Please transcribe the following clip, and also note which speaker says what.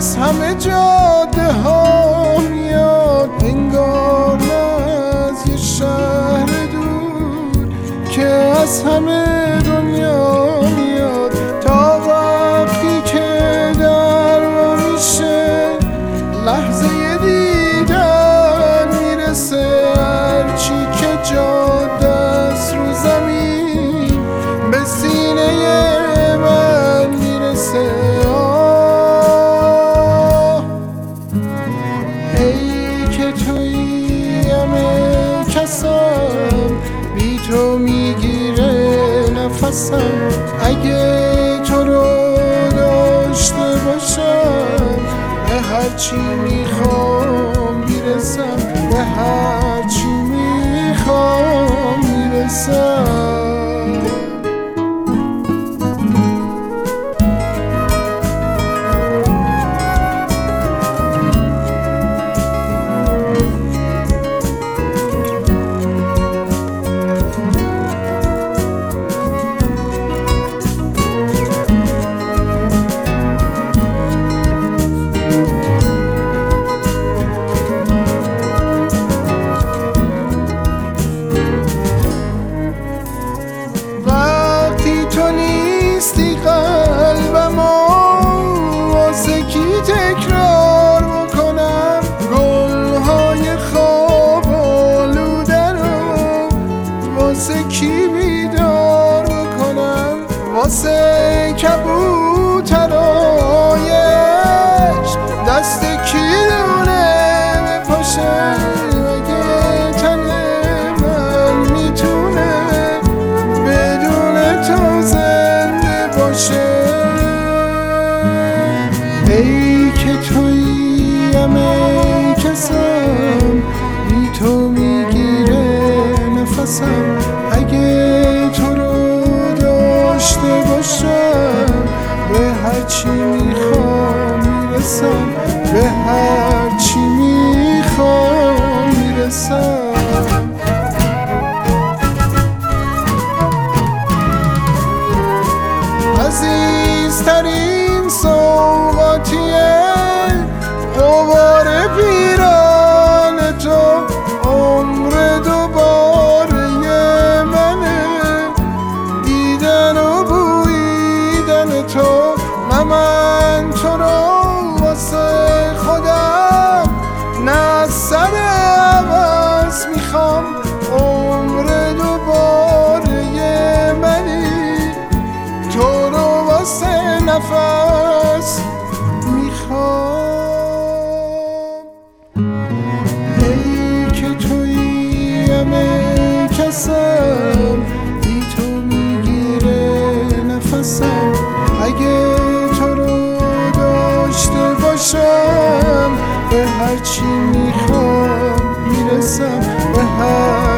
Speaker 1: از همه جاده ها میاد، انگار از یه شهر دور که از همه دنیا میاد. تا وقتی که در ما میشه لحظه دیدن میرسه، هرچی که جاده است رو زمین به سینه من میرسه. ای که تویی همه کسم، بی تو میگیره نفسم. اگه تو رو داشته باشم به هرچی میخوام میرسم، به هرچی میخوام میرسم. قلبمو واسه کی تکرار بکنم، گلهای خواب آلوده رو واسه کی بیدار بکنم، واسه کبوترای عشق دست کی دونه بپاشه. اگه تن من میتونه بدون تو ای که تویی همه کسم، بی تو میگیره نفسم. اگه تو رو داشته باشم به هرچی میخوام میرسم، به هرچی میخوام میرسم. عزیزترین سوغاتیه غبار پیران تو، عمر دوباره منه دیدن و بویدن تو. من تو رو واسه خودم نه از سر عوض میخوام، عمر دوباره منی تو رو واسه نفس میخوام. ای که تویی همه کسم، بی تو میگیره نفسم. اگه تو رو داشته باشم به هرچی میخوام میرسم، به هر